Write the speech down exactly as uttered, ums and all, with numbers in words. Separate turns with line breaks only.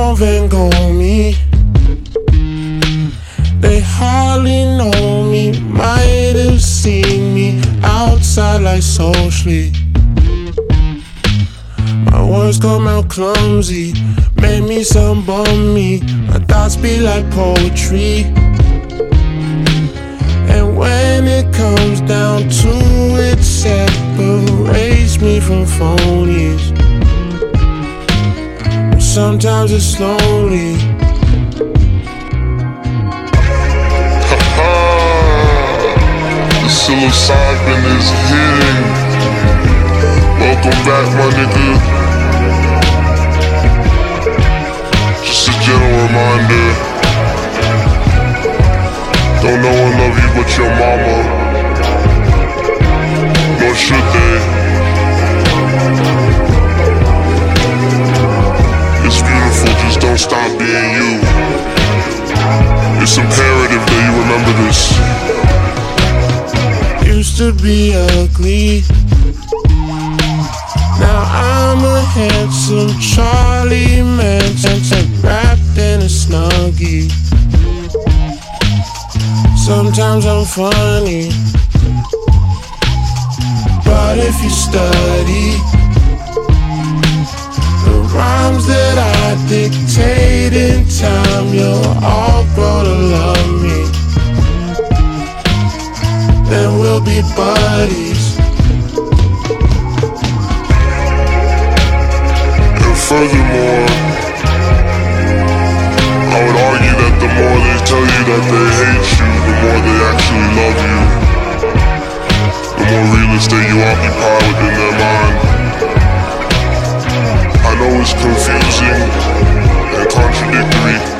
on Van Gogh me. They hardly know me, might have seen me outside like socially. My words come out clumsy, made me some bummy. My thoughts be like poetry. And when it comes down to it, separates me from phonies. Sometimes it's lonely.
The psilocybin is hitting. Welcome back, my nigga. Just a gentle reminder. Don't no one love you but your mama. Nor should they. It's beautiful, just don't stop being you. It's imperative that you remember this.
Used to be ugly, now I'm a handsome Charlie Manson, wrapped in a Snuggie. Sometimes I'm funny, but if you study the rhymes that I dictate in time, you'll all grow to love me. Then we'll be buddies.
And furthermore, I would argue that the more they tell you that they hate you, the more they actually love you. The more real estate you occupy within their mind. I know it's confusing and contradictory,